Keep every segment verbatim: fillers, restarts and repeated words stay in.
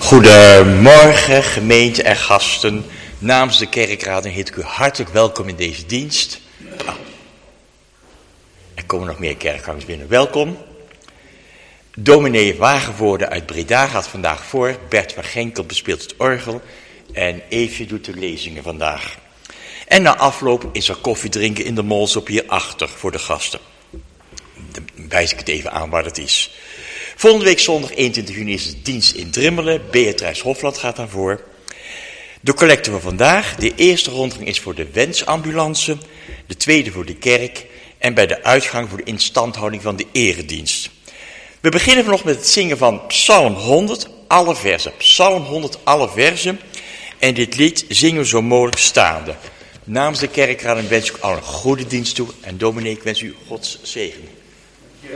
Goedemorgen gemeente en gasten. Namens de kerkraad heet ik u hartelijk welkom in deze dienst. Ah. Er komen nog meer kerkgangers binnen. Welkom. Dominee Wagenvoorde uit Breda gaat vandaag voor. Bert van Genkel bespeelt het orgel. En Eefje doet de lezingen vandaag. En na afloop is er koffie drinken in de Molsop hierachter voor de gasten. Dan wijs ik het even aan waar het is. Volgende week zondag eenentwintig juni is de dienst in Drimmelen. Beatrice Hofland gaat daarvoor. De collecte van vandaag. De eerste rondgang is voor de wensambulance. De tweede voor de kerk. En bij de uitgang voor de instandhouding van de eredienst. We beginnen vanochtend met het zingen van Psalm honderd. Alle versen. Psalm honderd, alle versen. En dit lied zingen we zo mogelijk staande. Namens de kerkraad wens ik u al een goede dienst toe. En dominee, ik wens u Gods zegen. Ja.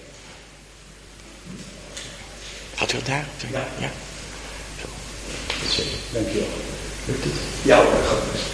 Gaat u daar? Ja. Ja. Zo. Dank je wel. Lukt het? Ja, dat gaat best.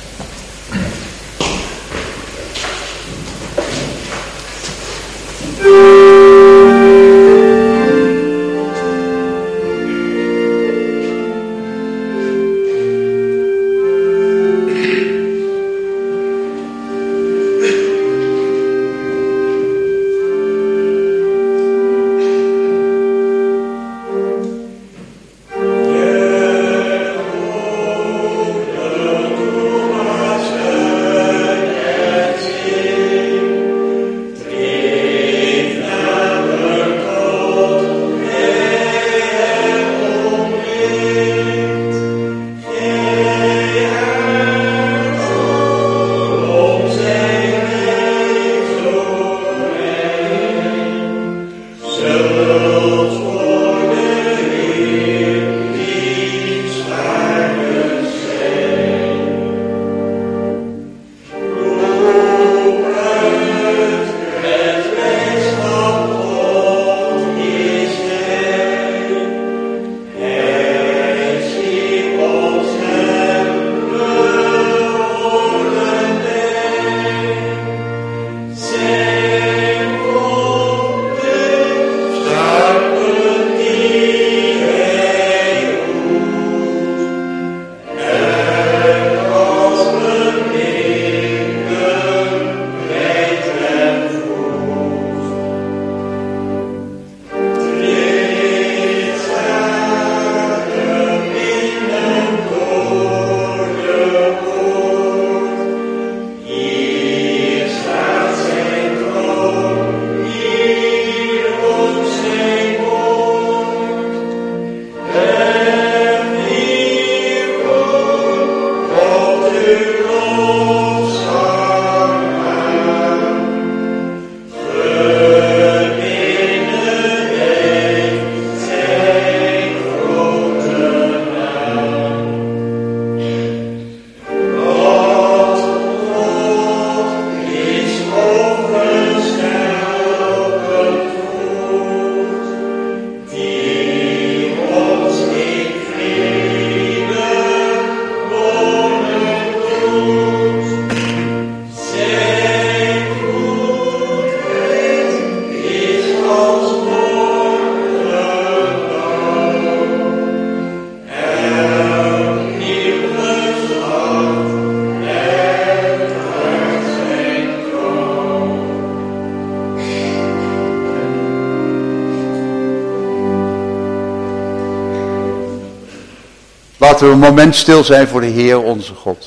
Laten we een moment stil zijn voor de Heer onze God.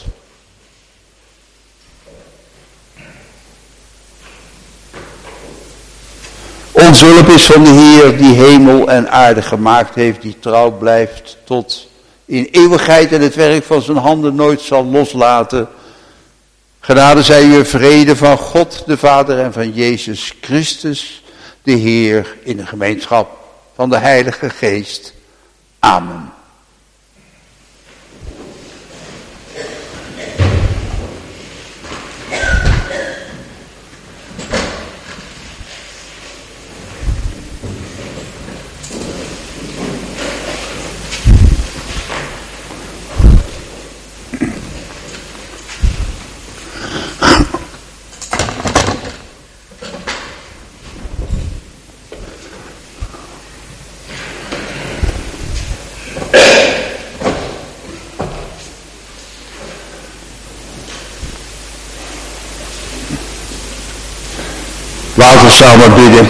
Onze hulp is van de Heer die hemel en aarde gemaakt heeft, die trouw blijft tot in eeuwigheid en het werk van zijn handen nooit zal loslaten. Genade zij u, vrede van God de Vader en van Jezus Christus de Heer in de gemeenschap van de Heilige Geest. Amen. Laten we samen bidden.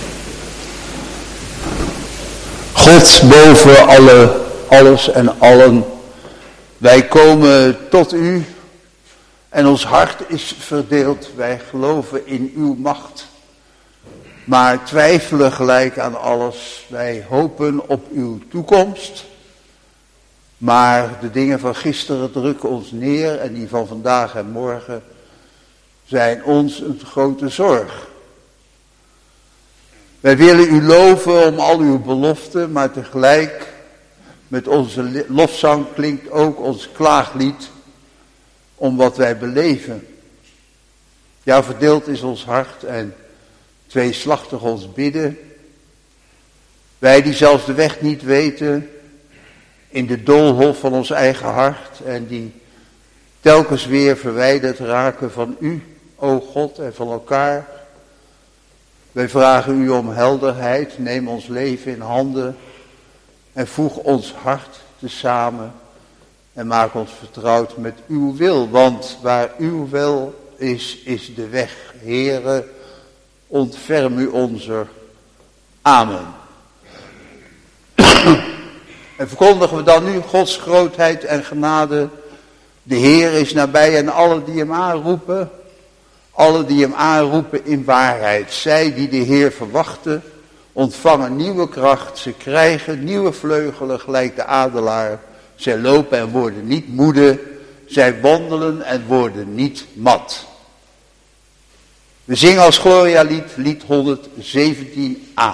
God boven alle, alles en allen. Wij komen tot u en ons hart is verdeeld. Wij geloven in uw macht, maar twijfelen gelijk aan alles. Wij hopen op uw toekomst, maar de dingen van gisteren drukken ons neer en die van vandaag en morgen zijn ons een grote zorg. Wij willen u loven om al uw beloften, maar tegelijk met onze lofzang klinkt ook ons klaaglied om wat wij beleven. Ja, verdeeld is ons hart en tweeslachtig ons bidden. Wij die zelfs de weg niet weten, in de doolhof van ons eigen hart en die telkens weer verwijderd raken van u, o God, en van elkaar. Wij vragen u om helderheid, neem ons leven in handen en voeg ons hart tezamen en maak ons vertrouwd met uw wil. Want waar uw wil is, is de weg. Heere, ontferm u onze. Amen. En verkondigen we dan nu Gods grootheid en genade. De Heer is nabij en alle die hem aanroepen. Alle die hem aanroepen in waarheid. Zij die de Heer verwachten, ontvangen nieuwe kracht. Ze krijgen nieuwe vleugelen gelijk de adelaar. Zij lopen en worden niet moede. Zij wandelen en worden niet mat. We zingen als Gloria lied, lied honderdzeventien a.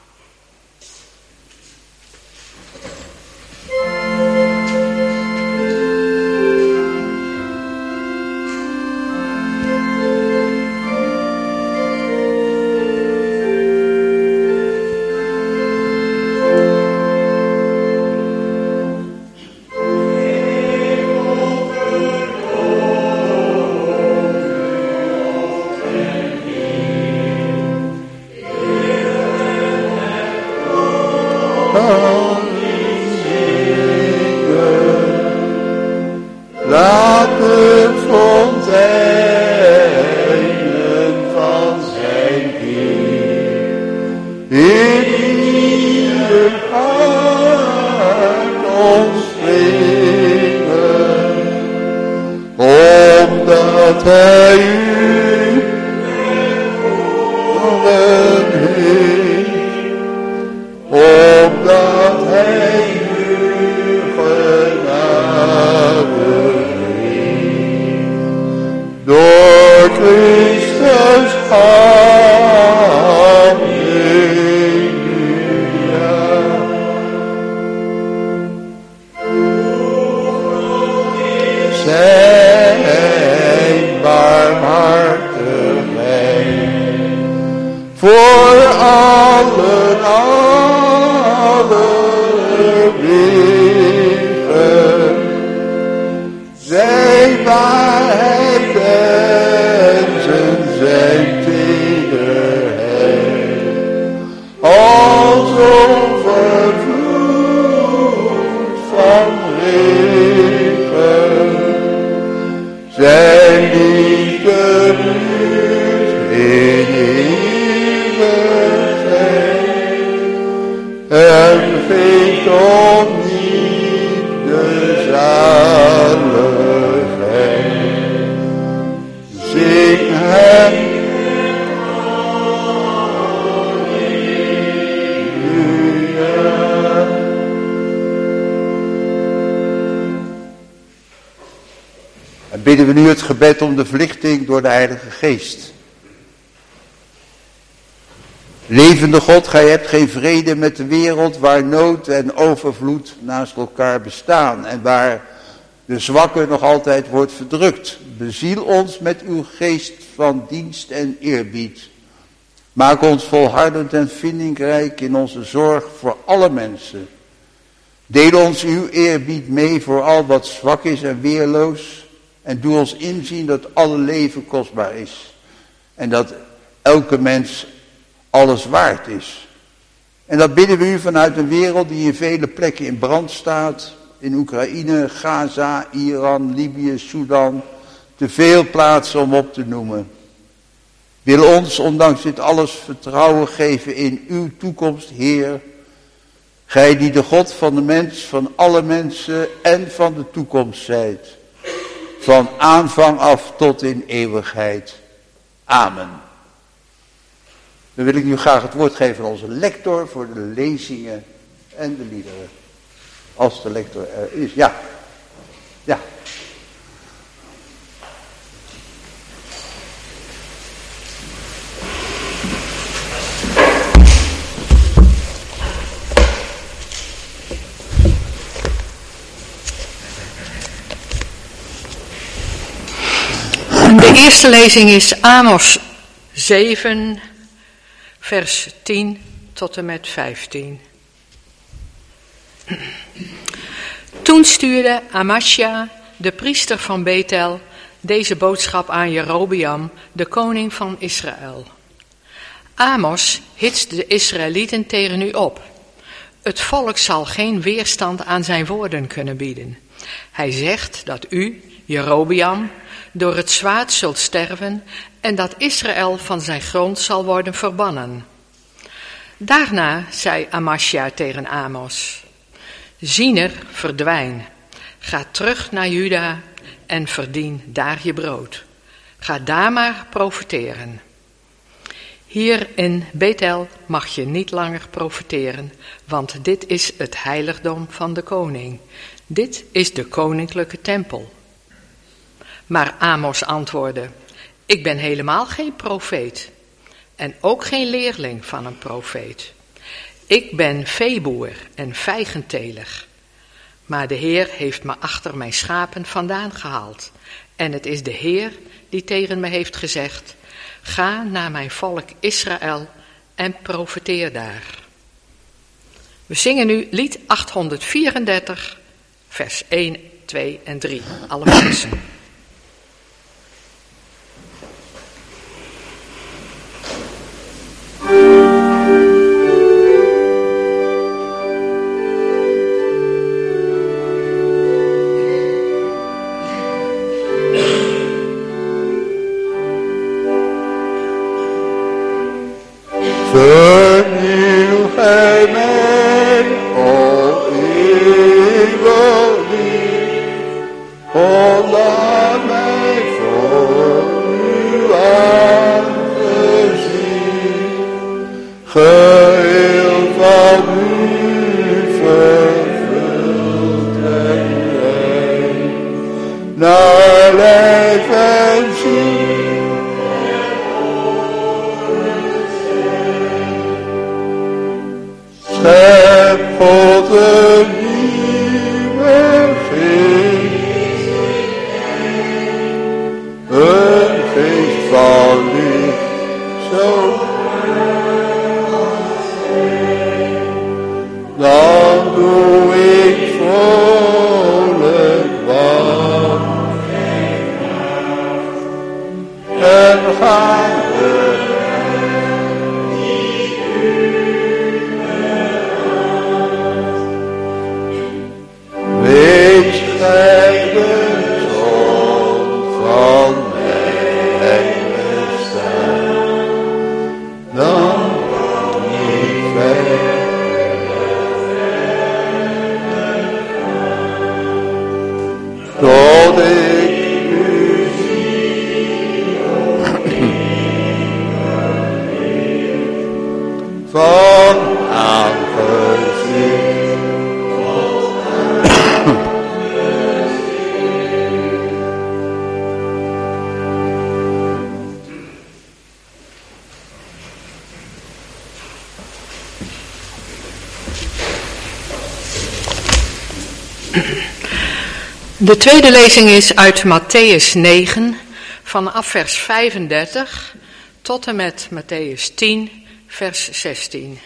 Bidden we nu het gebed om de verlichting door de Heilige Geest. Levende God, gij hebt geen vrede met de wereld waar nood en overvloed naast elkaar bestaan en waar de zwakke nog altijd wordt verdrukt. Beziel ons met uw geest van dienst en eerbied. Maak ons volhardend en vindingrijk in onze zorg voor alle mensen. Deel ons uw eerbied mee voor al wat zwak is en weerloos. En doe ons inzien dat alle leven kostbaar is. En dat elke mens alles waard is. En dat bidden we u vanuit een wereld die in vele plekken in brand staat. In Oekraïne, Gaza, Iran, Libië, Sudan. Te veel plaatsen om op te noemen. Wil ons, ondanks dit alles, vertrouwen geven in uw toekomst, Heer. Gij die de God van de mens, van alle mensen en van de toekomst zijt. Van aanvang af tot in eeuwigheid. Amen. Dan wil ik nu graag het woord geven aan onze lector voor de lezingen en de liederen. Als de lector er is. Ja. Ja. De eerste lezing is Amos zeven, vers tien tot en met vijftien. Toen stuurde Amasja, de priester van Bethel, deze boodschap aan Jerobeam, de koning van Israël. Amos hitst de Israëlieten tegen u op. Het volk zal geen weerstand aan zijn woorden kunnen bieden. Hij zegt dat u, Jerobeam, door het zwaard zult sterven en dat Israël van zijn grond zal worden verbannen. Daarna zei Amasja tegen Amos: Ziener, verdwijn. Ga terug naar Juda en verdien daar je brood. Ga daar maar profiteren. Hier in Bethel mag je niet langer profiteren, want dit is het heiligdom van de koning. Dit is de koninklijke tempel. Maar Amos antwoordde: Ik ben helemaal geen profeet en ook geen leerling van een profeet. Ik ben veeboer en vijgenteler. Maar de Heer heeft me achter mijn schapen vandaan gehaald. En het is de Heer die tegen me heeft gezegd: Ga naar mijn volk Israël en profeteer daar. We zingen nu lied achthonderdvierendertig, vers één, twee en drie. Alle versen. Vernieuw gij mij, o eeuwig lief, o laat mij voor uw aangezicht, geheel van u vervuld en rein, naar lijf en ziel. Schep God een nieuwe geest, een geest van licht, zo dan doe ik vrolijk wat en ga wees gij de zon van mijn bestaan, dan kan ik verder tot ik u zie van aangezicht. De tweede lezing is uit Mattheüs negen, vanaf vers vijfendertig tot en met Mattheüs tien, vers zestien.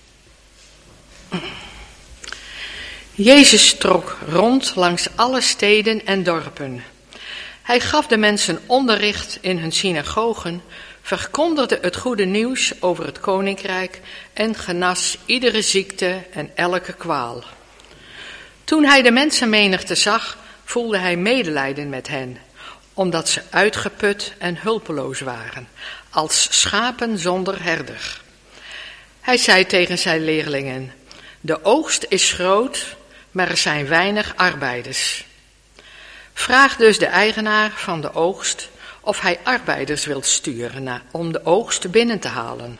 Jezus trok rond langs alle steden en dorpen. Hij gaf de mensen onderricht in hun synagogen, verkondigde het goede nieuws over het koninkrijk en genas iedere ziekte en elke kwaal. Toen hij de mensenmenigte zag, voelde hij medelijden met hen, omdat ze uitgeput en hulpeloos waren, als schapen zonder herder. Hij zei tegen zijn leerlingen: de oogst is groot, maar er zijn weinig arbeiders. Vraag dus de eigenaar van de oogst of hij arbeiders wil sturen na, om de oogst binnen te halen.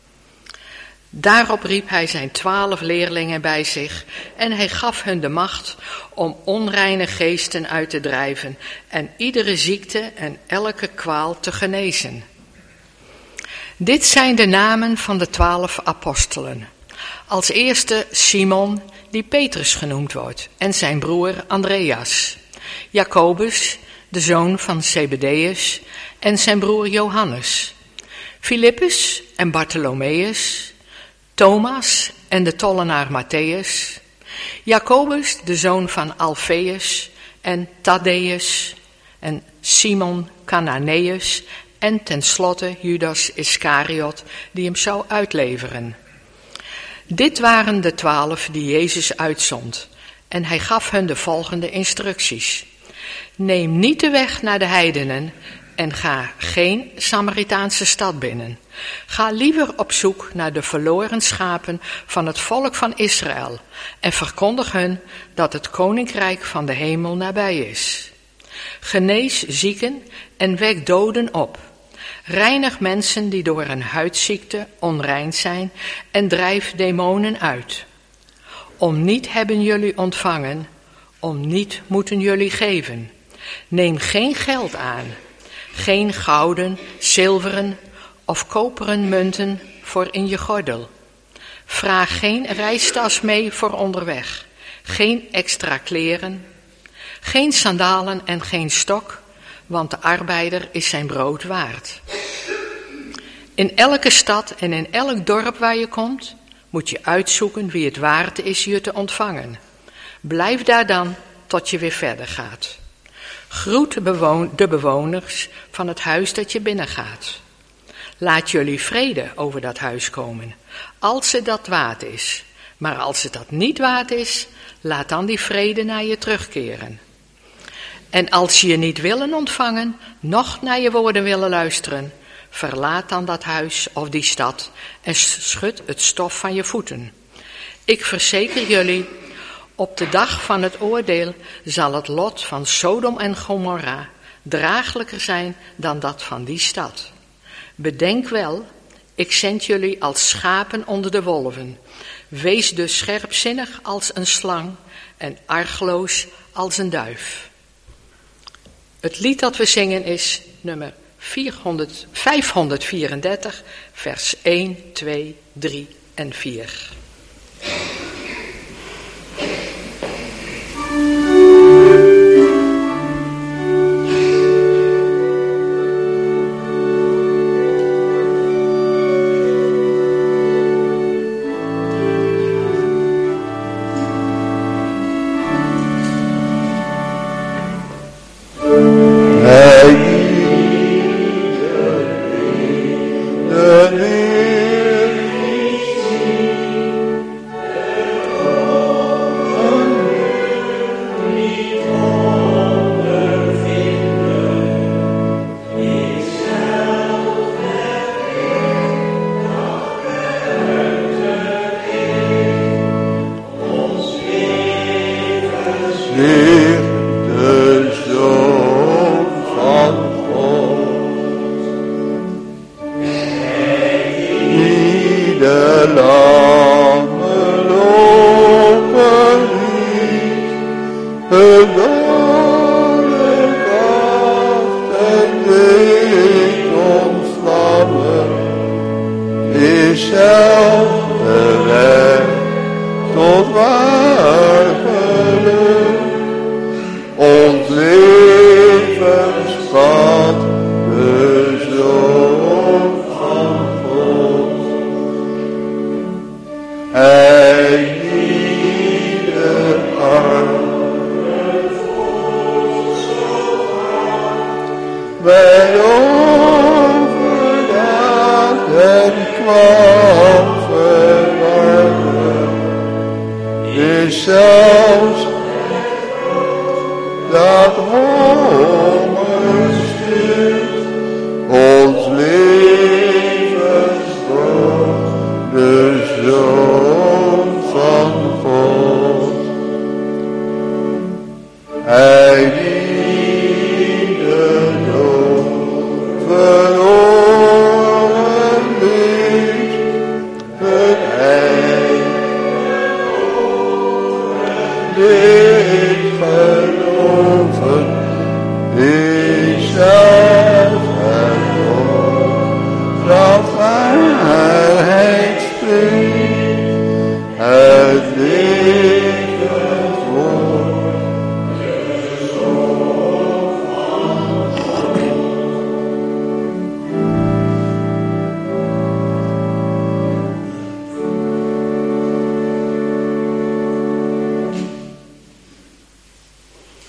Daarop riep hij zijn twaalf leerlingen bij zich en hij gaf hun de macht om onreine geesten uit te drijven en iedere ziekte en elke kwaal te genezen. Dit zijn de namen van de twaalf apostelen. Als eerste Simon, die Petrus genoemd wordt, en zijn broer Andreas. Jacobus, de zoon van Zebedeus, en zijn broer Johannes. Filippus en Bartholomeus. Thomas en de tollenaar Matthäus. Jacobus, de zoon van Alfeus, en Thaddeus, en Simon Cananeus, en tenslotte Judas Iscariot, die hem zou uitleveren. Dit waren de twaalf die Jezus uitzond, en hij gaf hun de volgende instructies. Neem niet de weg naar de heidenen en ga geen Samaritaanse stad binnen. Ga liever op zoek naar de verloren schapen van het volk van Israël en verkondig hun dat het koninkrijk van de hemel nabij is. Genees zieken en wek doden op. Reinig mensen die door een huidziekte onrein zijn en drijf demonen uit. Om niet hebben jullie ontvangen, om niet moeten jullie geven. Neem geen geld aan, geen gouden, zilveren of koperen munten voor in je gordel. Vraag geen reistas mee voor onderweg, geen extra kleren, geen sandalen en geen stok, want de arbeider is zijn brood waard. In elke stad en in elk dorp waar je komt, moet je uitzoeken wie het waard is je te ontvangen. Blijf daar dan tot je weer verder gaat. Groet de bewoners van het huis dat je binnengaat. Laat jullie vrede over dat huis komen, als het dat waard is. Maar als het dat niet waard is, laat dan die vrede naar je terugkeren. En als je je niet willen ontvangen, noch naar je woorden willen luisteren, verlaat dan dat huis of die stad en schud het stof van je voeten. Ik verzeker jullie, op de dag van het oordeel zal het lot van Sodom en Gomorra draaglijker zijn dan dat van die stad. Bedenk wel, ik zend jullie als schapen onder de wolven. Wees dus scherpzinnig als een slang en argeloos als een duif. Het lied dat we zingen is nummer vierhonderd, vijfhonderdvierendertig, vers één, twee, drie en vier. Dat honger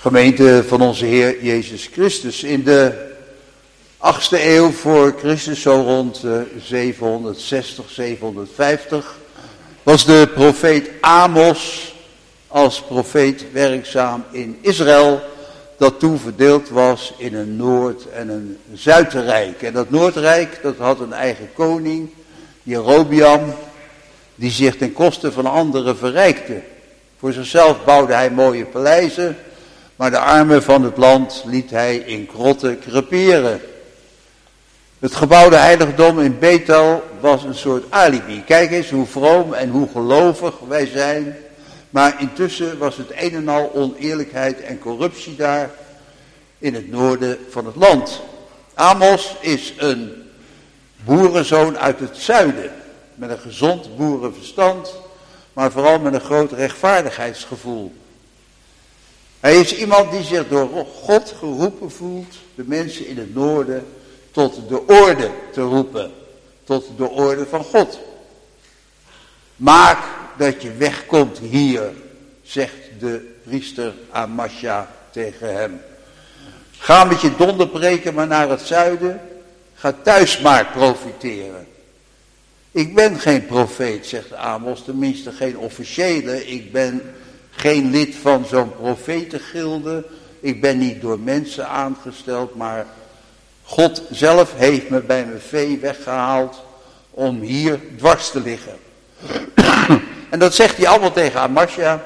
Gemeente van onze Heer Jezus Christus. In de achtste eeuw voor Christus, zo rond zevenhonderdzestig, zevenhonderdvijftig, was de profeet Amos als profeet werkzaam in Israël, dat toen verdeeld was in een Noord- en een Zuidrijk. En dat Noordrijk, dat had een eigen koning, Jerobeam, die zich ten koste van anderen verrijkte. Voor zichzelf bouwde hij mooie paleizen, maar de armen van het land liet hij in krotten creperen. Het gebouwde heiligdom in Bethel was een soort alibi. Kijk eens hoe vroom en hoe gelovig wij zijn. Maar intussen was het een en al oneerlijkheid en corruptie daar in het noorden van het land. Amos is een boerenzoon uit het zuiden. Met een gezond boerenverstand, maar vooral met een groot rechtvaardigheidsgevoel. Hij is iemand die zich door God geroepen voelt, de mensen in het noorden, tot de orde te roepen. Tot de orde van God. Maak dat je wegkomt hier, zegt de priester Amasja tegen hem. Ga met je donderpreken maar naar het zuiden. Ga thuis maar profiteren. Ik ben geen profeet, zegt Amos, tenminste geen officiële. Ik ben geen lid van zo'n profetengilde. Ik ben niet door mensen aangesteld, maar God zelf heeft me bij mijn vee weggehaald om hier dwars te liggen. En dat zegt hij allemaal tegen Amasja.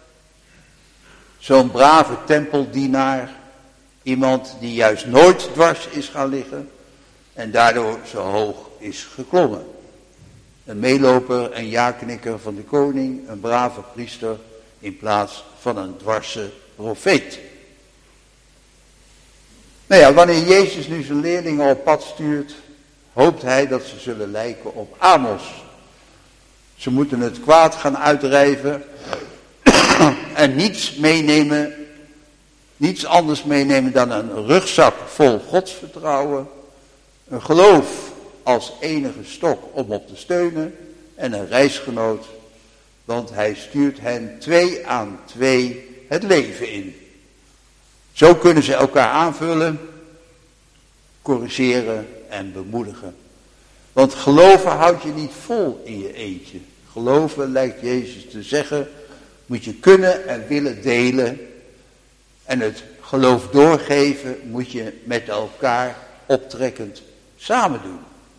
Zo'n brave tempeldienaar. Iemand die juist nooit dwars is gaan liggen. En daardoor zo hoog is geklommen. Een meeloper en ja-knikker van de koning. Een brave priester in plaats van een dwarse profeet. Nou ja, wanneer Jezus nu zijn leerlingen op pad stuurt, hoopt hij dat ze zullen lijken op Amos. Ze moeten het kwaad gaan uitdrijven en niets meenemen, niets anders meenemen dan een rugzak vol godsvertrouwen, een geloof als enige stok om op te steunen en een reisgenoot, want hij stuurt hen twee aan twee het leven in. Zo kunnen ze elkaar aanvullen, corrigeren en bemoedigen. Want geloven houdt je niet vol in je eentje. Geloven, lijkt Jezus te zeggen, moet je kunnen en willen delen. En het geloof doorgeven moet je met elkaar optrekkend samen doen.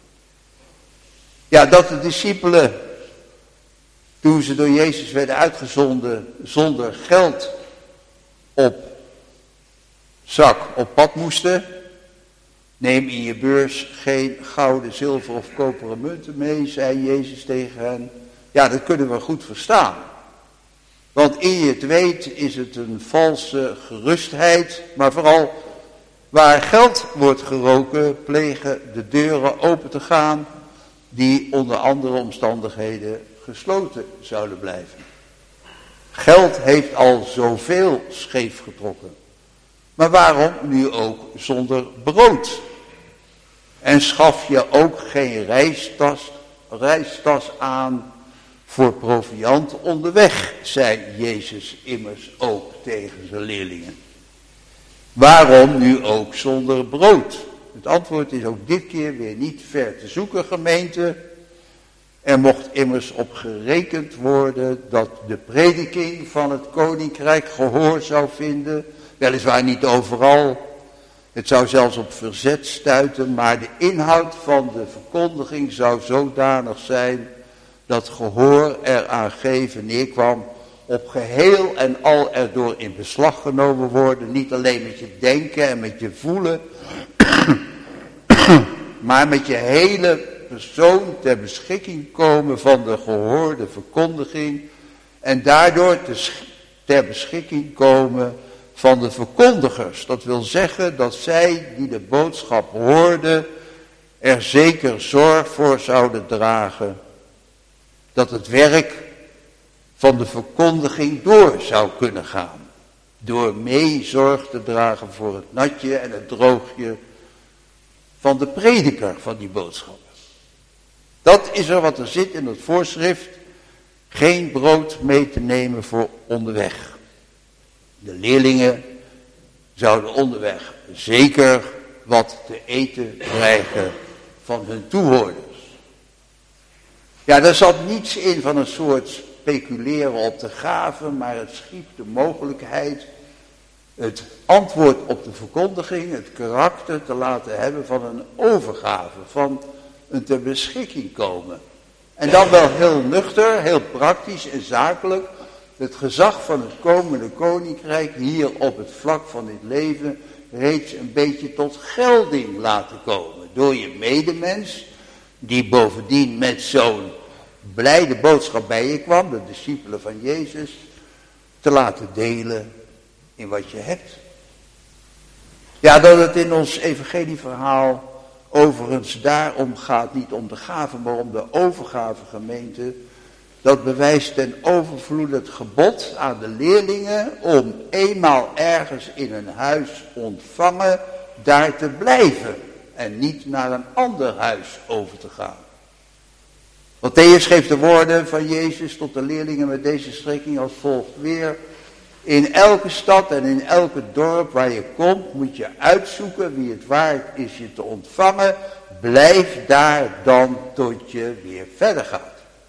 Ja, dat de discipelen, toen ze door Jezus werden uitgezonden, zonder geld op zak op pad moesten. Neem in je beurs geen gouden, zilver of koperen munten mee, zei Jezus tegen hen. Ja, dat kunnen we goed verstaan. Want eer je het weet is het een valse gerustheid, maar vooral waar geld wordt geroken, plegen de deuren open te gaan die onder andere omstandigheden gesloten zouden blijven. Geld heeft al zoveel scheef getrokken. Maar waarom nu ook zonder brood? En schaf je ook geen reistas, reistas aan voor proviand onderweg, zei Jezus immers ook tegen zijn leerlingen. Waarom nu ook zonder brood? Het antwoord is ook dit keer weer niet ver te zoeken, gemeente. Er mocht immers op gerekend worden dat de prediking van het koninkrijk gehoor zou vinden. Weliswaar niet overal. Het zou zelfs op verzet stuiten, maar de inhoud van de verkondiging zou zodanig zijn dat gehoor eraan geven neerkwam op geheel en al erdoor in beslag genomen worden. Niet alleen met je denken en met je voelen, maar met je hele persoon ter beschikking komen van de gehoorde verkondiging en daardoor te, ter beschikking komen van de verkondigers. Dat wil zeggen dat zij die de boodschap hoorden er zeker zorg voor zouden dragen dat het werk van de verkondiging door zou kunnen gaan. Door mee zorg te dragen voor het natje en het droogje van de prediker van die boodschap. Dat is er wat er zit in het voorschrift. Geen brood mee te nemen voor onderweg. De leerlingen zouden onderweg zeker wat te eten krijgen van hun toehoorders. Ja, daar zat niets in van een soort speculeren op de gave, maar het schiep de mogelijkheid het antwoord op de verkondiging, het karakter te laten hebben van een overgave, van een ter beschikking komen. En dan wel heel nuchter, heel praktisch en zakelijk, het gezag van het komende koninkrijk hier op het vlak van dit leven reeds een beetje tot gelding laten komen. Door je medemens, die bovendien met zo'n blijde boodschap bij je kwam, de discipelen van Jezus, te laten delen in wat je hebt. Ja, dat het in ons evangelieverhaal overigens daarom gaat, niet om de gave, maar om de overgave gemeente, dat bewijst ten overvloede het gebod aan de leerlingen om eenmaal ergens in een huis ontvangen, daar te blijven en niet naar een ander huis over te gaan. Mattheüs geeft de woorden van Jezus tot de leerlingen met deze strekking als volgt weer. In elke stad en in elke dorp waar je komt, moet je uitzoeken wie het waard is je te ontvangen. Blijf daar dan tot je weer verder gaat.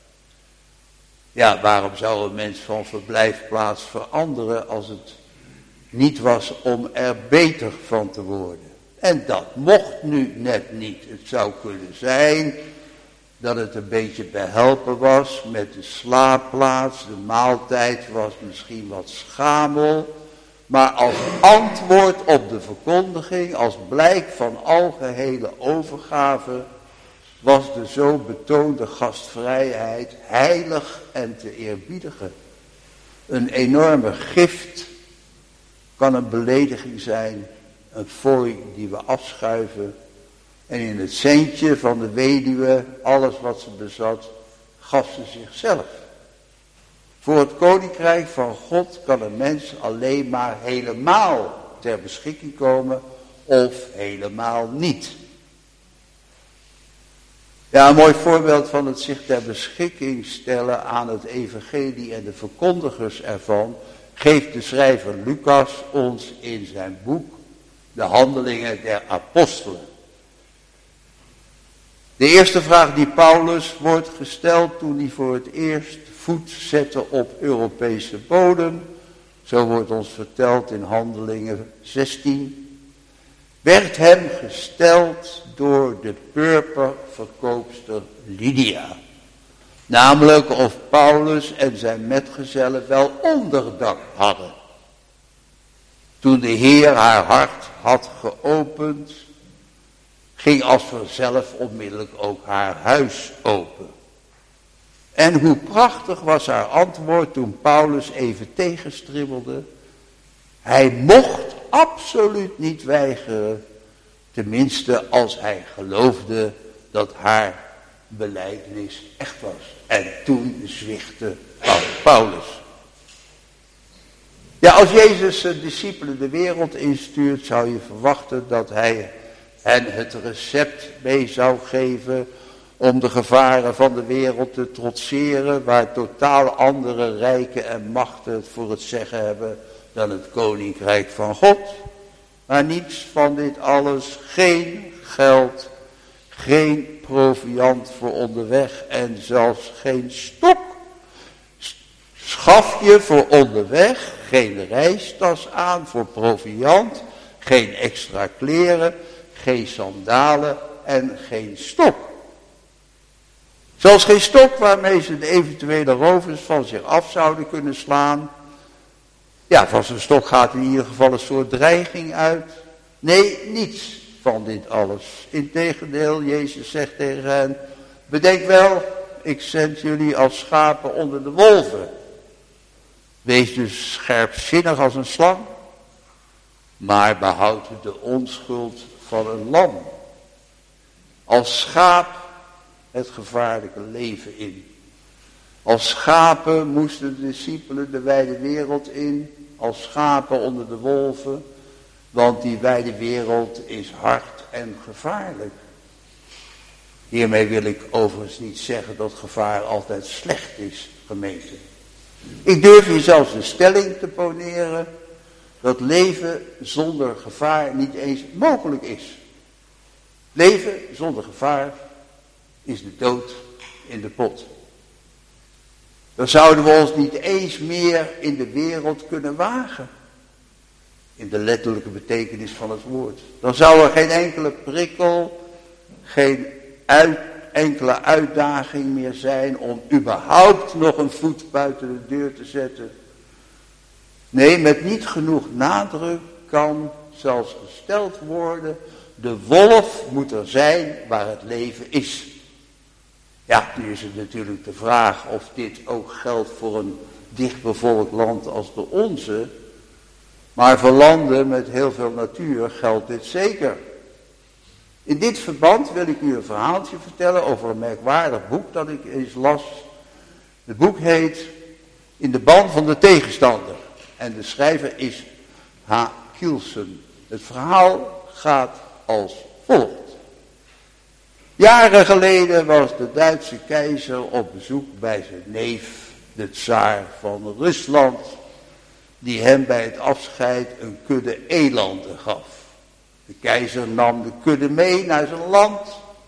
Ja, waarom zou een mens van verblijfplaats veranderen als het niet was om er beter van te worden? En dat mocht nu net niet. Het zou kunnen zijn dat het een beetje behelpen was met de slaapplaats. De maaltijd was misschien wat schamel. Maar als antwoord op de verkondiging, als blijk van algehele overgave, was de zo betoonde gastvrijheid heilig en te eerbiedigen. Een enorme gift kan een belediging zijn, een fooi die we afschuiven. En in het centje van de weduwe, alles wat ze bezat, gaf ze zichzelf. Voor het koninkrijk van God kan een mens alleen maar helemaal ter beschikking komen of helemaal niet. Ja, een mooi voorbeeld van het zich ter beschikking stellen aan het evangelie en de verkondigers ervan geeft de schrijver Lucas ons in zijn boek De Handelingen der Apostelen. De eerste vraag die Paulus wordt gesteld toen hij voor het eerst voet zette op Europese bodem, zo wordt ons verteld in Handelingen zestien, werd hem gesteld door de purperverkoopster Lydia. Namelijk of Paulus en zijn metgezellen wel onderdak hadden. Toen de Heer haar hart had geopend, ging als vanzelf onmiddellijk ook haar huis open. En hoe prachtig was haar antwoord toen Paulus even tegenstribbelde. Hij mocht absoluut niet weigeren, tenminste als hij geloofde dat haar belijdenis echt was. En toen zwichtte Paulus. Ja, als Jezus zijn discipelen de wereld instuurt, zou je verwachten dat hij hen het recept mee zou geven om de gevaren van de wereld te trotseren, waar totaal andere rijken en machten het voor het zeggen hebben dan het koninkrijk van God. Maar niets van dit alles, geen geld, geen proviand voor onderweg en zelfs geen stok. Schaf je voor onderweg geen reistas aan voor proviand, geen extra kleren, geen sandalen en geen stok. Zelfs geen stok waarmee ze de eventuele rovers van zich af zouden kunnen slaan. Ja, van zijn stok gaat in ieder geval een soort dreiging uit. Nee, niets van dit alles. Integendeel, Jezus zegt tegen hen, bedenk wel, ik zend jullie als schapen onder de wolven. Wees dus scherpzinnig als een slang, maar behoud de onschuld van een lam. Als schaap het gevaarlijke leven in. Als schapen moesten de discipelen de wijde wereld in, als schapen onder de wolven, want die wijde wereld is hard en gevaarlijk. Hiermee wil ik overigens niet zeggen dat gevaar altijd slecht is, gemeente. Ik durf hier zelfs een stelling te poneren, dat leven zonder gevaar niet eens mogelijk is. Leven zonder gevaar is de dood in de pot. Dan zouden we ons niet eens meer in de wereld kunnen wagen. In de letterlijke betekenis van het woord. Dan zou er geen enkele prikkel, geen uit, enkele uitdaging meer zijn om überhaupt nog een voet buiten de deur te zetten. Nee, met niet genoeg nadruk kan zelfs gesteld worden, de wolf moet er zijn waar het leven is. Ja, nu is het natuurlijk de vraag of dit ook geldt voor een dichtbevolkt land als de onze. Maar voor landen met heel veel natuur geldt dit zeker. In dit verband wil ik u een verhaaltje vertellen over een merkwaardig boek dat ik eens las. Het boek heet In de ban van de tegenstander. En de schrijver is H. Kielsen. Het verhaal gaat als volgt. Jaren geleden was de Duitse keizer op bezoek bij zijn neef, de tsaar van Rusland, die hem bij het afscheid een kudde elanden gaf. De keizer nam de kudde mee naar zijn land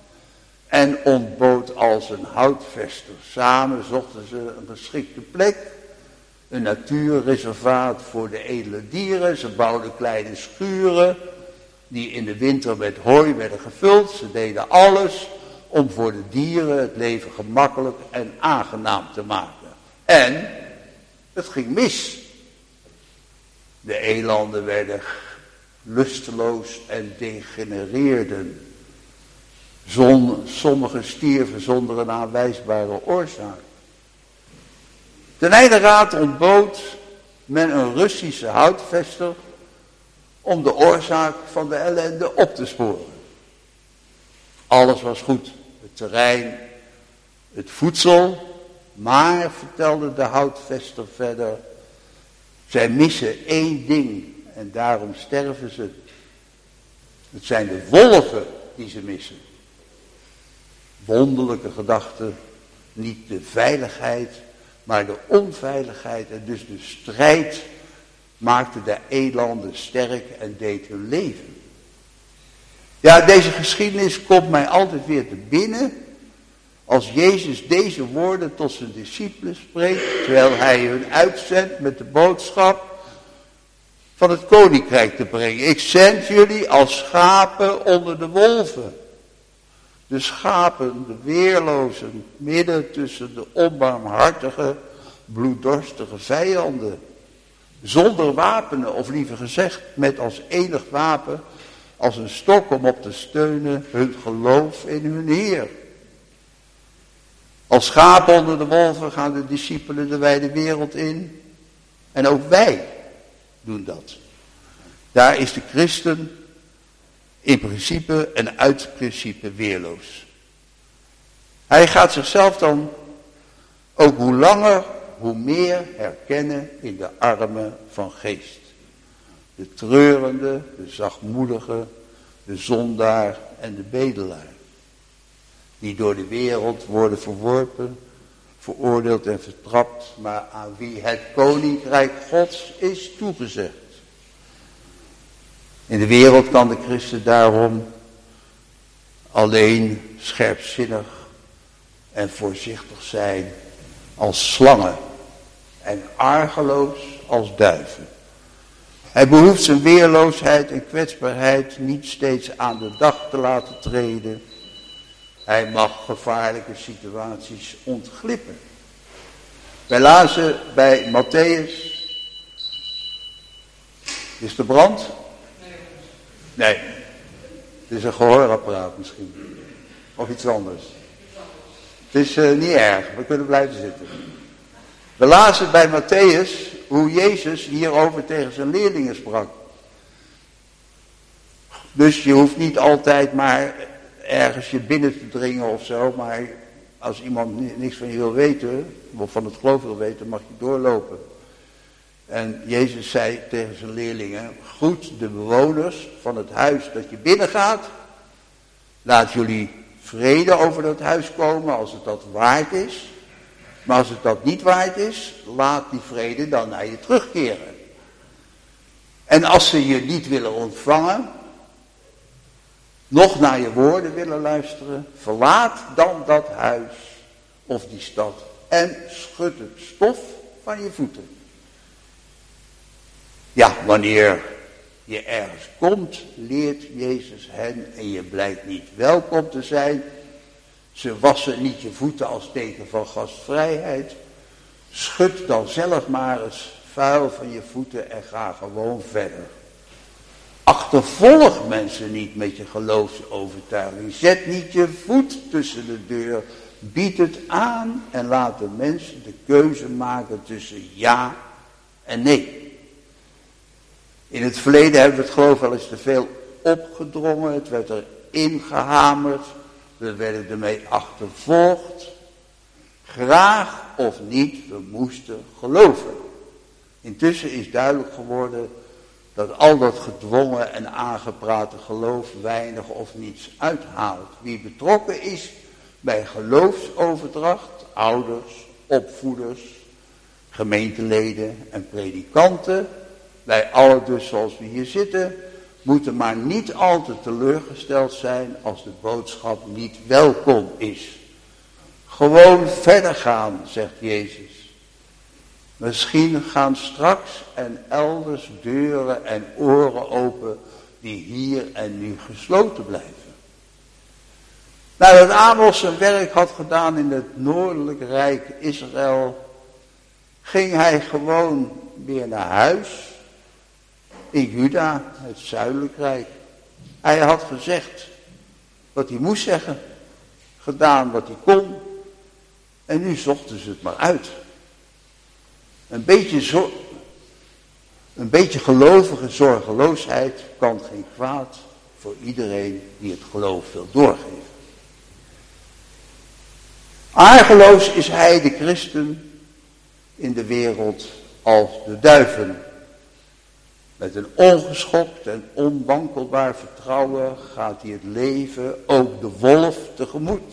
en ontbood als een houtvester. Samen zochten ze een geschikte plek, een natuurreservaat voor de edele dieren. Ze bouwden kleine schuren die in de winter met hooi werden gevuld. Ze deden alles om voor de dieren het leven gemakkelijk en aangenaam te maken. En het ging mis. De elanden werden lusteloos en degenereerden. Sommigen stierven zonder een aanwijsbare oorzaak. Ten einde raad ontbood men een Russische houtvester om de oorzaak van de ellende op te sporen. Alles was goed, het terrein, het voedsel, maar, vertelde de houtvester verder, zij missen één ding en daarom sterven ze. Het zijn de wolven die ze missen. Wonderlijke gedachte, niet de veiligheid, maar de onveiligheid en dus de strijd maakte de elanden sterk en deed hun leven. Ja, deze geschiedenis komt mij altijd weer te binnen als Jezus deze woorden tot zijn discipelen spreekt, terwijl hij hun uitzendt met de boodschap van het koninkrijk te brengen. Ik zend jullie als schapen onder de wolven. De schapen, de weerlozen, midden tussen de onbarmhartige, bloeddorstige vijanden. Zonder wapenen, of liever gezegd, met als enig wapen, als een stok om op te steunen, hun geloof in hun Heer. Als schapen onder de wolven gaan de discipelen de wijde wereld in. En ook wij doen dat. Daar is de christen in principe en uit principe weerloos. Hij gaat zichzelf dan ook hoe langer, hoe meer herkennen in de armen van geest. De treurende, de zachtmoedige, de zondaar en de bedelaar. Die door de wereld worden verworpen, veroordeeld en vertrapt, maar aan wie het koninkrijk Gods is toegezegd. In de wereld kan de christen daarom alleen scherpzinnig en voorzichtig zijn als slangen en argeloos als duiven. Hij behoeft zijn weerloosheid en kwetsbaarheid niet steeds aan de dag te laten treden. Hij mag gevaarlijke situaties ontglippen. Wij lazen bij Matthäus. Is de brand? Nee. Het is een gehoorapparaat misschien. Of iets anders. Het is uh, niet erg. We kunnen blijven zitten. We lazen bij Matthäus hoe Jezus hierover tegen zijn leerlingen sprak. Dus je hoeft niet altijd maar ergens je binnen te dringen of zo. Maar als iemand niks van je wil weten, of van het geloof wil weten, mag je doorlopen. En Jezus zei tegen zijn leerlingen, groet de bewoners van het huis dat je binnengaat. Laat jullie vrede over dat huis komen als het dat waard is. Maar als het dat niet waard is, laat die vrede dan naar je terugkeren. En als ze je niet willen ontvangen, nog naar je woorden willen luisteren, verlaat dan dat huis of die stad en schud het stof van je voeten. Ja, wanneer je ergens komt, leert Jezus hen en je blijkt niet welkom te zijn. Ze wassen niet je voeten als teken van gastvrijheid. Schud dan zelf maar eens vuil van je voeten en ga gewoon verder. Achtervolg mensen niet met je geloofsovertuiging. Zet niet je voet tussen de deur. Bied het aan en laat de mensen de keuze maken tussen ja en nee. In het verleden hebben we het geloof wel eens te veel opgedrongen. Het werd er ingehamerd. We werden ermee achtervolgd. Graag of niet, we moesten geloven. Intussen is duidelijk geworden dat al dat gedwongen en aangeprate geloof weinig of niets uithaalt. Wie betrokken is bij geloofsoverdracht, ouders, opvoeders, gemeenteleden en predikanten, wij allen dus zoals we hier zitten, moeten maar niet al te teleurgesteld zijn als de boodschap niet welkom is. Gewoon verder gaan, zegt Jezus. Misschien gaan straks en elders deuren en oren open die hier en nu gesloten blijven. Nadat Amos zijn werk had gedaan in het noordelijk rijk Israël, ging hij gewoon weer naar huis in Juda, het zuidelijk rijk. Hij had gezegd wat hij moest zeggen, gedaan wat hij kon en nu zochten ze het maar uit. Een beetje, zo, een beetje gelovige zorgeloosheid kan geen kwaad voor iedereen die het geloof wil doorgeven. Argeloos is hij, de christen, in de wereld als de duiven. Met een ongeschokt en onwankelbaar vertrouwen gaat hij het leven, ook de wolf, tegemoet.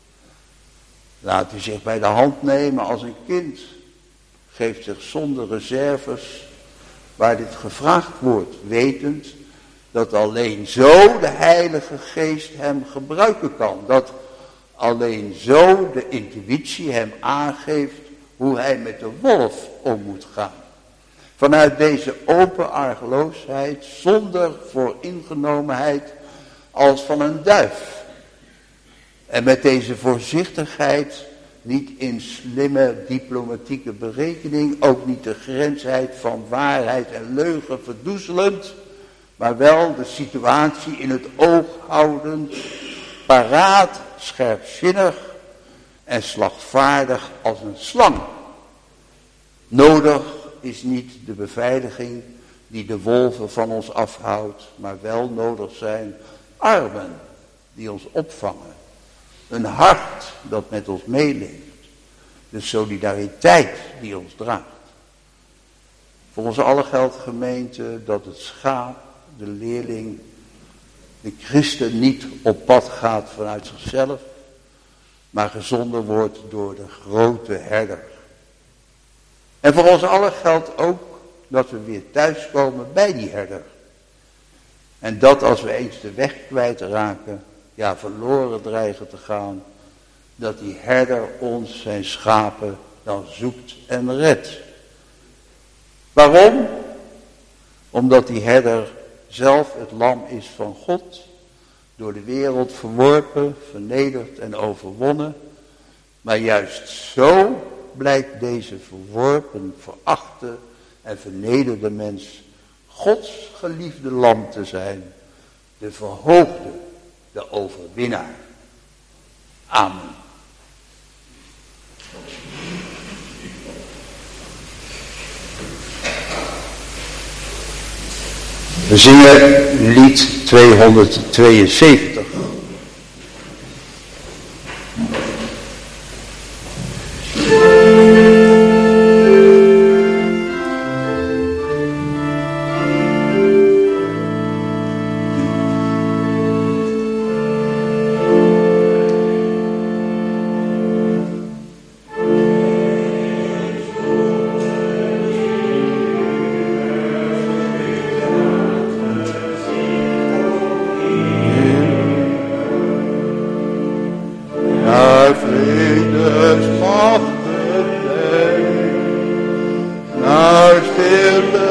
Laat hij zich bij de hand nemen als een kind. Geeft zich zonder reserves waar dit gevraagd wordt, wetend dat alleen zo de Heilige Geest hem gebruiken kan. Dat alleen zo de intuïtie hem aangeeft hoe hij met de wolf om moet gaan. Vanuit deze open argeloosheid, zonder vooringenomenheid, als van een duif. En met deze voorzichtigheid, niet in slimme diplomatieke berekening, ook niet de grensheid van waarheid en leugen verdoezelend, maar wel de situatie in het oog houdend, paraat, scherpzinnig en slagvaardig als een slang. Nodig is niet de beveiliging die de wolven van ons afhoudt, maar wel nodig zijn armen die ons opvangen. Een hart dat met ons meeleeft. De solidariteit die ons draagt. Voor ons alle geldt, gemeente, dat het schaap, de leerling, de christen niet op pad gaat vanuit zichzelf, maar gezonden wordt door de grote herder. En voor ons allen geldt ook dat we weer thuiskomen bij die herder. En dat als we eens de weg kwijtraken, ja verloren dreigen te gaan, dat die herder ons zijn schapen dan zoekt en redt. Waarom? Omdat die herder zelf het lam is van God, door de wereld verworpen, vernederd en overwonnen. Maar juist zo blijkt deze verworpen, verachte en vernederde mens Gods geliefde lam te zijn, de verhoogde, de overwinnaar. Amen. We zingen lied tweehonderdtweeënzeventig. Amen. vredesmachten leidt, naar stille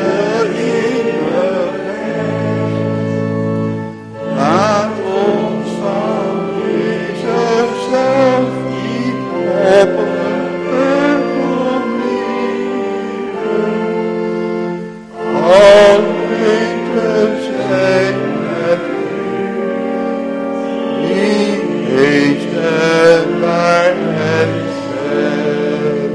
eeuwigheid. Laat ons van Jezus zelf niet opperen om liefde, alleen te zijn met U, die heeft en waarheid zendt.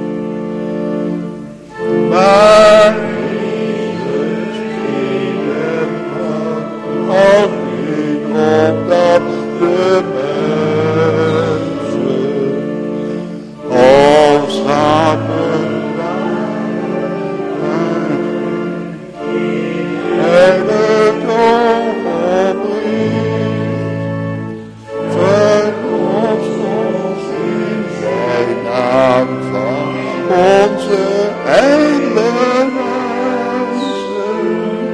Maar Jezus vrienden alleen opdat de mensen als schapen waren en het oog opricht. Verlos ons in zijn naam van onze heidenmensen,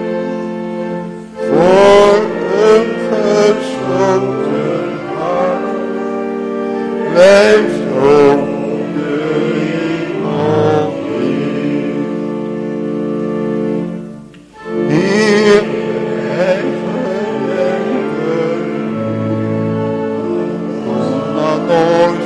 voor een gesloten hart blijft ook de hemel dicht. Hier wij gedenken kon dat nooit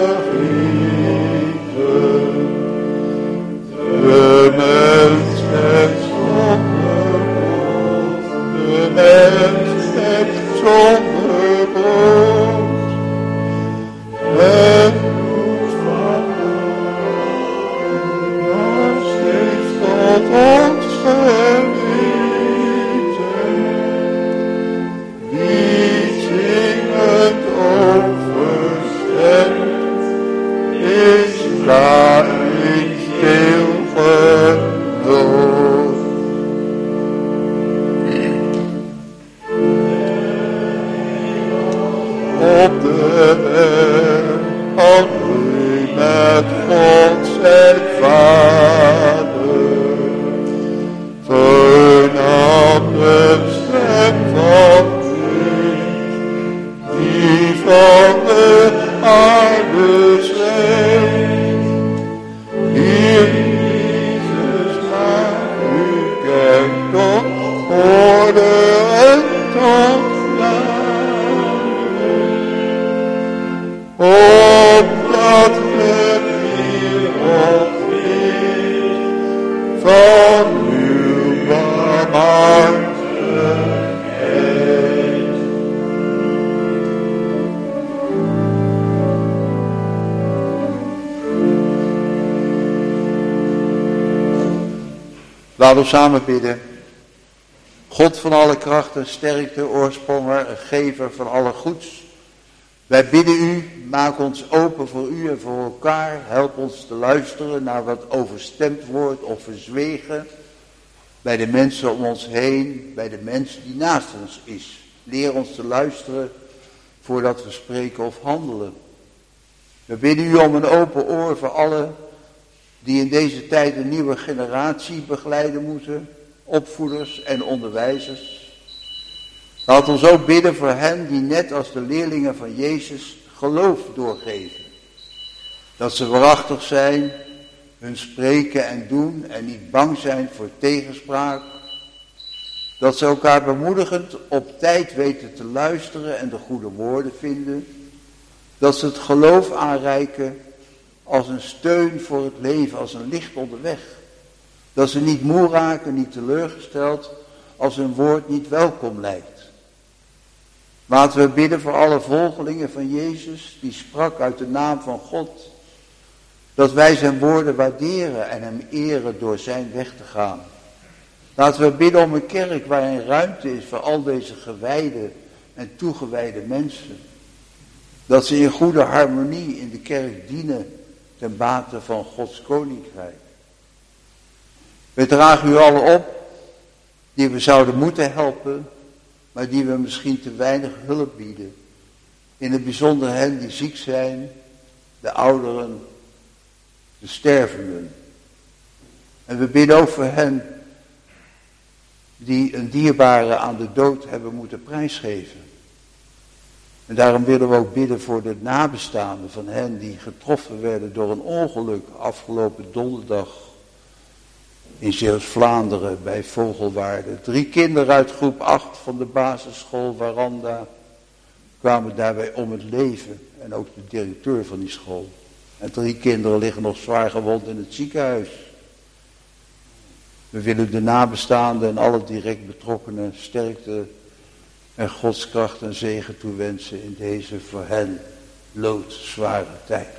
vergeten. De mens heeft zonder brood, de mens heeft zonder brood. Het bloed van nog steeds tot ons geweten. Wie zingend overstemt, is daarin stil genoeg. Op de weg alleen met God zijn Vader, vernam de stem van licht, die van de aarde schreeuwt. Hier Jezus naar u kijkt tot orde en tot opdat het hierop is van uw barmhartigheid. Laten we samen bidden. God van alle kracht en sterkte, oorspronger en gever van alle goeds. Wij bidden u, maak ons open voor u en voor elkaar. Help ons te luisteren naar wat overstemd wordt of verzwegen. Bij de mensen om ons heen, bij de mens die naast ons is. Leer ons te luisteren voordat we spreken of handelen. We bidden u om een open oor voor allen die in deze tijd een nieuwe generatie begeleiden moeten. Opvoeders en onderwijzers. Laat ons ook bidden voor hen die net als de leerlingen van Jezus geloof doorgeven. Dat ze waarachtig zijn, hun spreken en doen en niet bang zijn voor tegenspraak. Dat ze elkaar bemoedigend op tijd weten te luisteren en de goede woorden vinden. Dat ze het geloof aanreiken als een steun voor het leven, als een licht onderweg. Dat ze niet moe raken, niet teleurgesteld, als hun woord niet welkom lijkt. Laten we bidden voor alle volgelingen van Jezus, die sprak uit de naam van God. Dat wij zijn woorden waarderen en hem eren door zijn weg te gaan. Laten we bidden om een kerk waarin ruimte is voor al deze gewijde en toegewijde mensen. Dat ze in goede harmonie in de kerk dienen ten bate van Gods koninkrijk. We dragen u allen op die we zouden moeten helpen, maar die we misschien te weinig hulp bieden. In het bijzonder hen die ziek zijn, de ouderen, de stervenden. En we bidden ook voor hen die een dierbare aan de dood hebben moeten prijsgeven. En daarom willen we ook bidden voor de nabestaanden van hen die getroffen werden door een ongeluk afgelopen donderdag in Zeeuws-Vlaanderen bij Vogelwaarde. Drie kinderen uit groep acht van de basisschool Waranda kwamen daarbij om het leven. En ook de directeur van die school. En drie kinderen liggen nog zwaar gewond in het ziekenhuis. We willen de nabestaanden en alle direct betrokkenen sterkte en Gods kracht en zegen toewensen in deze voor hen loodzware tijd.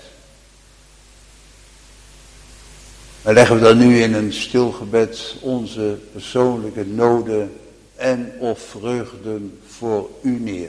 En leggen we dan nu in een stil gebed onze persoonlijke noden en of vreugden voor u neer.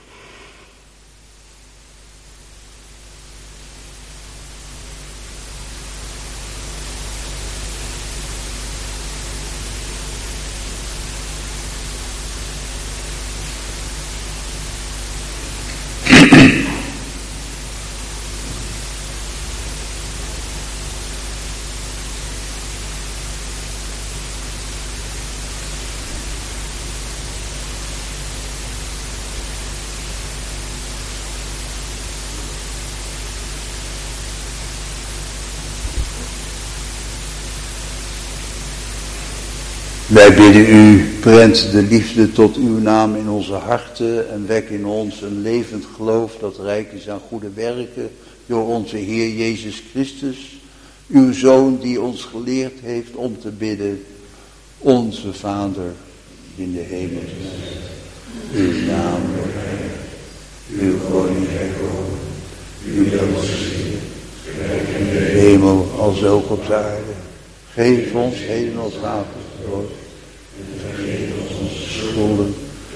Wij bidden u, prent de liefde tot uw naam in onze harten en wek in ons een levend geloof dat rijk is aan goede werken door onze Heer Jezus Christus, uw Zoon die ons geleerd heeft om te bidden, onze Vader die in de hemel is. Uw naam wordt heilig, uw koninkrijk komen, uw wil geschieden, gelijk in de hemel als ook op de aarde. Geef ons heden ons dagelijks brood. En vergeef ons onze schulden.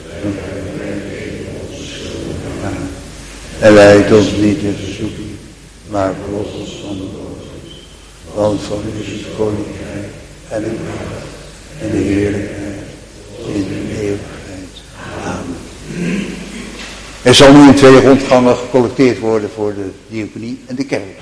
Ja. En leid ons niet in verzoeking, maar verlos ons van de boze. Want van u is het koninkrijk en de kracht en de heerlijkheid in de eeuwigheid. Amen. Er zal nu in twee rondgangen gecollecteerd worden voor de diaconie en de kerk.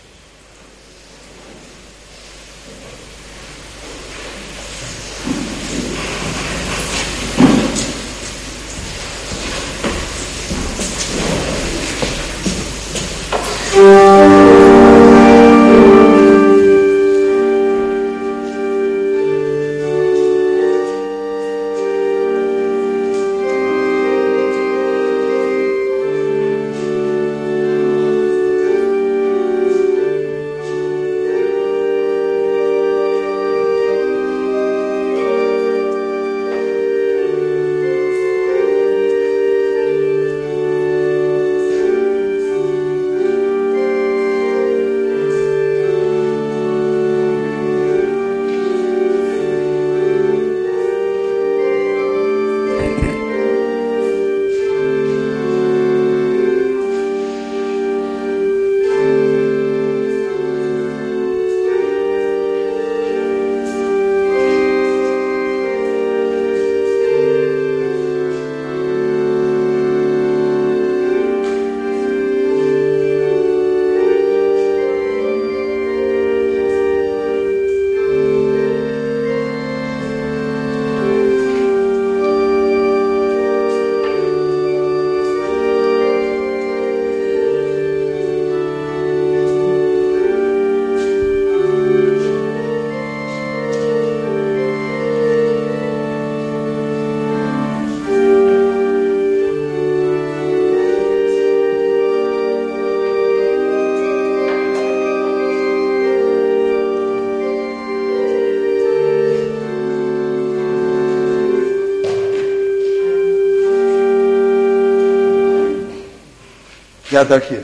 Ja, dank je.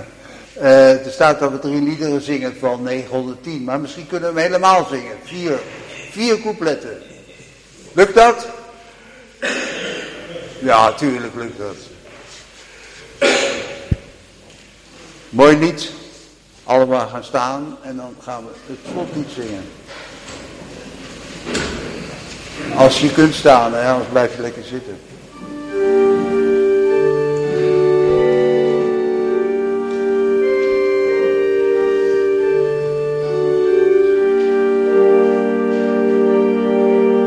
Uh, er staat dat we drie liederen zingen van negenhonderdtien, maar misschien kunnen we hem helemaal zingen. Vier, vier coupletten. Lukt dat? Ja, tuurlijk lukt dat. Mooi lied. Allemaal gaan staan en dan gaan we het slotlied zingen. Als je kunt staan, hè, anders blijf je lekker zitten.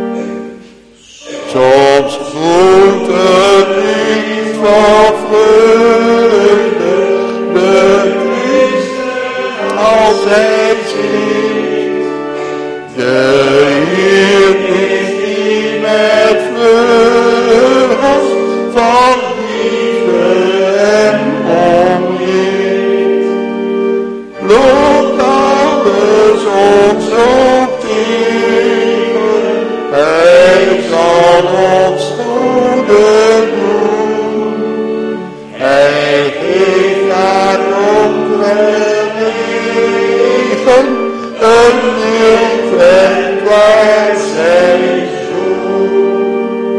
Soms voelt het niet van vreugde. zoals hij zingt. De Heer is die met vleugels van liefde en omheen. Loopt alles ons ook tegen, hij zal ons goede doen. Hij geeft aan onwegen een nieuw en klaar seizoen.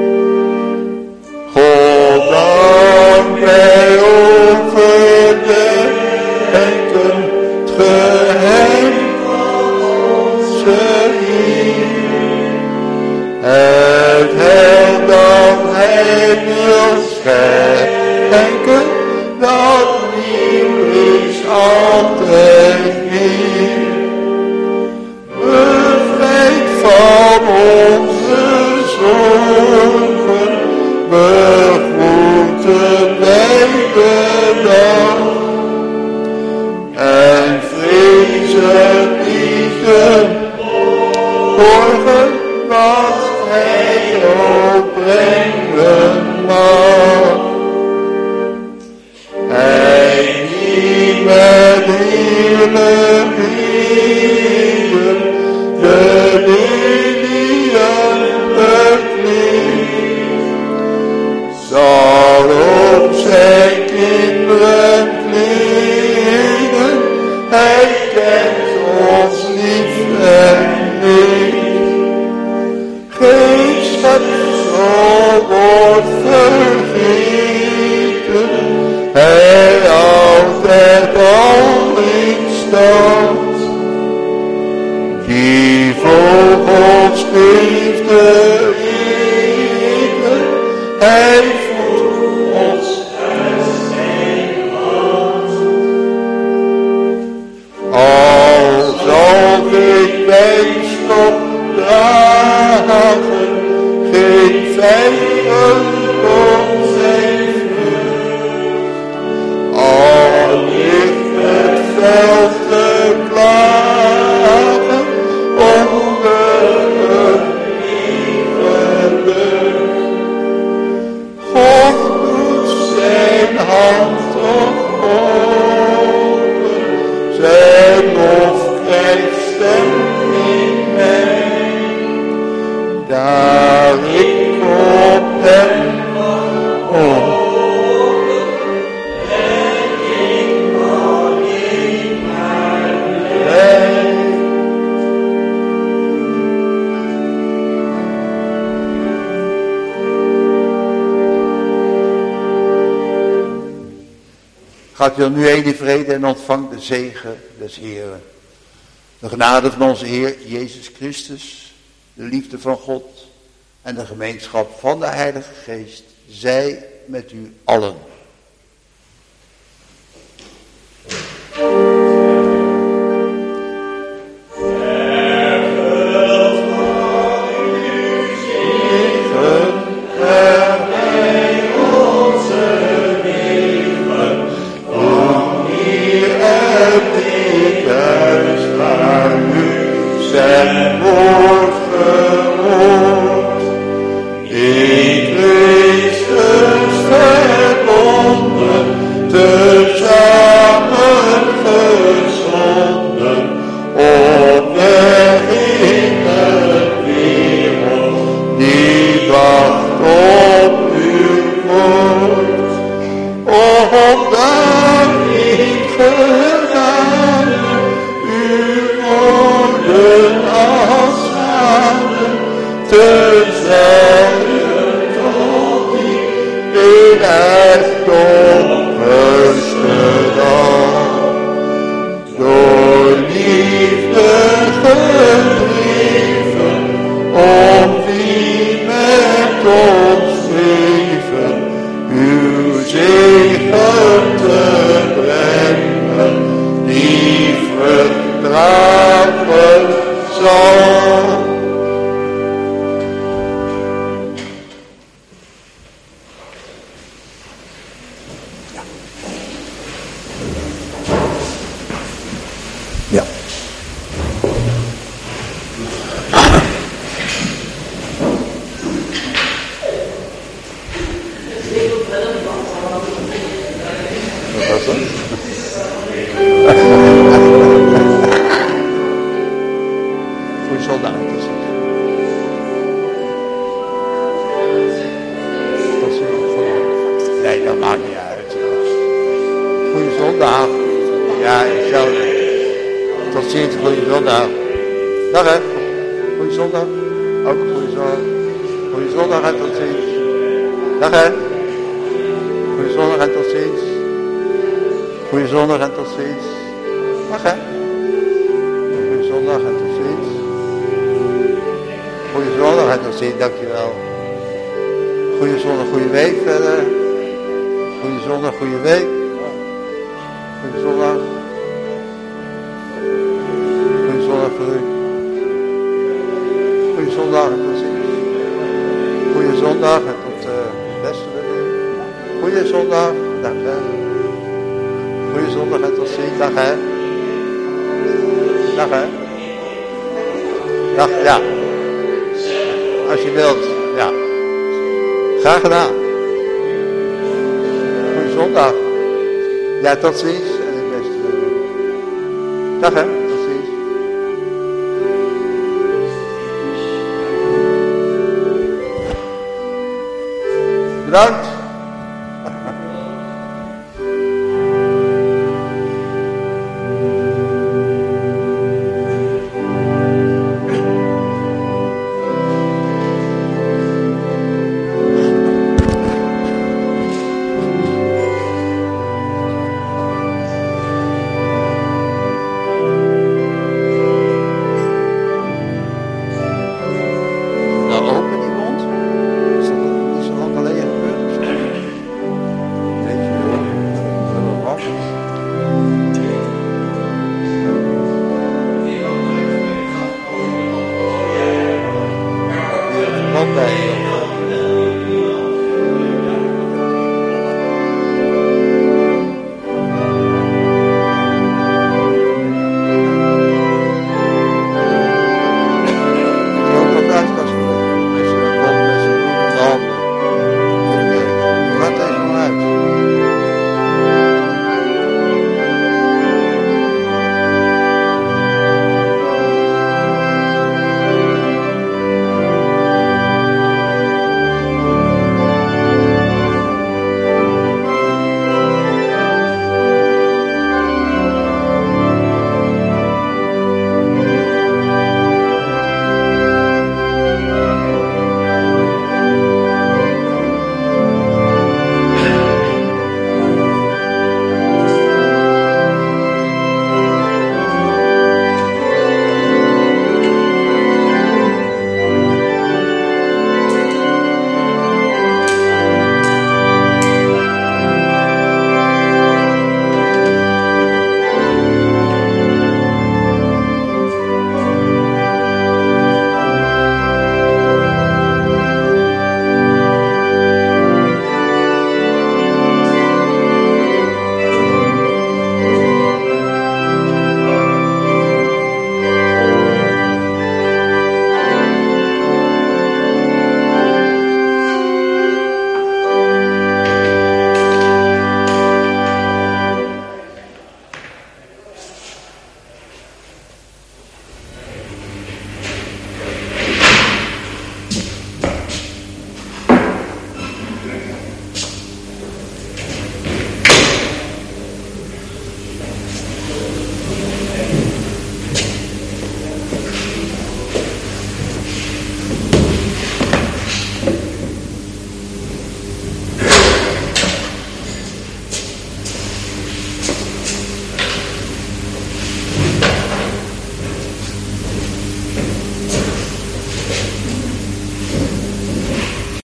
Goddank wij overdenken het geheim van onze Heer. Het heil dat hij wil schenken, dat nieuw is altijd weer. Bevrijd van onze zorgen, begroeten bij de dag. En vrezen niet te morgen, wat hij ook brengen mag. Hij die met heerlijk leven de lelien bekleedt, zal ook zijn kinderen kleden. Hij kent ons lief en leed. Geen schepsel wordt vergeten, hij altijd al in stand. Die vogels geeft de eten, hij voedt ons uit zijn hand. Al zal ik mijn stok dragen, geen vijand komt zijn vlucht. Al ligt het veld te klagen, onder een lieve lucht. God doet zijn hand toch open, zijn lof krijgt stem in mij. Daar ik op hem hoop, en ik alleen maar blij. Gaat u dan nu heen in vrede en ontvangt de zegen des Heeren. De genade van onze Heer Jezus Christus, de liefde van God en de gemeenschap van de Heilige Geest, zij met u allen. Zijn woord gehoord, in Christus verbonden, tezamen gezonden, op weg in de wereld, die wacht op uw woord. Opdat ik genade uw woorden als adem te zeiden tot die in het donkerste dag. Door liefde gedreven, om wie met ons leven uw zegen te brengen, die verdragen zal. Ja, hetzelfde. Tot ziens, goede zondag. Dag hè. Goede zondag. Ook goede zondag. Goede zondag en tot ziens. Dag hè. Goede zondag en tot ziens. Goede zondag en tot ziens. Dag hè. Goede zondag en tot ziens. Goede zondag en tot ziens, dankjewel. Goede zondag, goede week verder. Goede zondag, goede week. Goede zondag. Goede zondag voor u. Goede zondag en tot ziens. Goede zondag en tot uh, het beste met u. Goede zondag, dag hè. Goede zondag en tot ziens, dag hè. Dag hè. Dag, ja. Als je wilt, ja. Graag gedaan. Goeie zondag. Ja, tot ziens. En het beste met u. Dag hè, tot ziens. Bedankt.